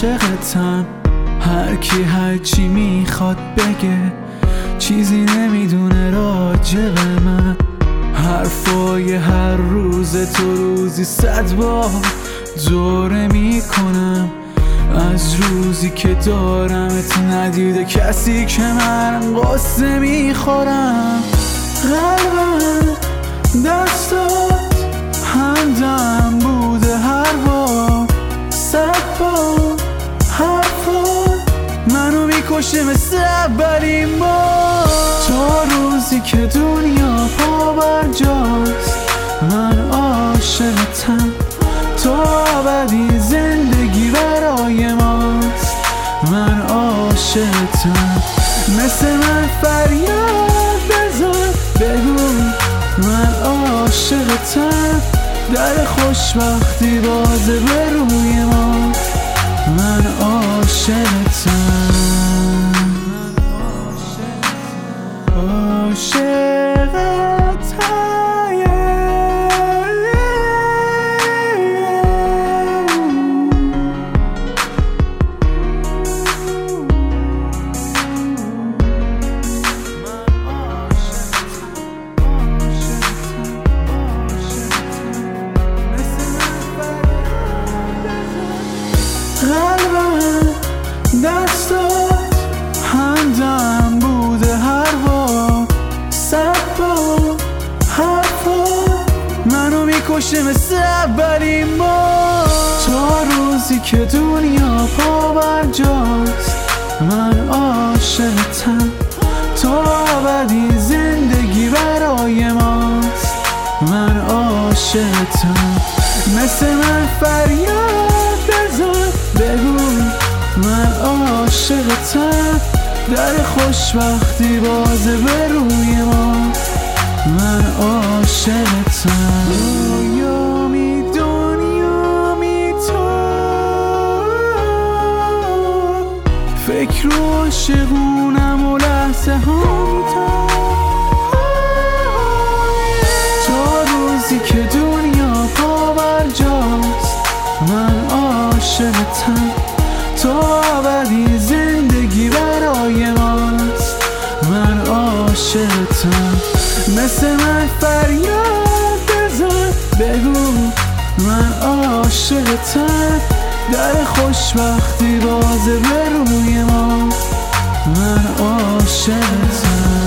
عاشقتم. هر کی هر چی میخواد بگه، چیزی نمیدونه راجب من. حرفای هر روز تو روزی 100 بار دوره میکنم. از روزی که دارمت ندیده کسی که من قصه میخورم. قلبم دستات همدم بوده هر بار، 100 بار حرفات منو میکشه مثل اولین بار. تا روزی که دنیا پا بر جاست من عاشقتم. تا ابدی زندگی برای ماست من عاشقتم. مثل من فریاد بزن بگو من عاشقتم. در خوشبختی بازه به روی ما من عاشقتم. قلبم دستات همدم بوده هر بار، 100 بار حرفات منو میکشه مثل اولین بار. تا روزی که دنیا پا بر جاست من عاشقتم. تا ابدی زندگی برای ماست من عاشقتم. مثل من فریاد بزن بگو من عاشقتم. در خوشبختی بازه به روی ما من عاشقتم. دنیامی تو فکر و عاشقونم و لحظه هم تا روزی که دنیا پا بر جاست من عاشقتم. تا ابدی زندگی برای ماست من عاشقتم. مثل من فریاد بزن بگو من عاشقتم. در خوشبختی بازه به روی ما من عاشقتم.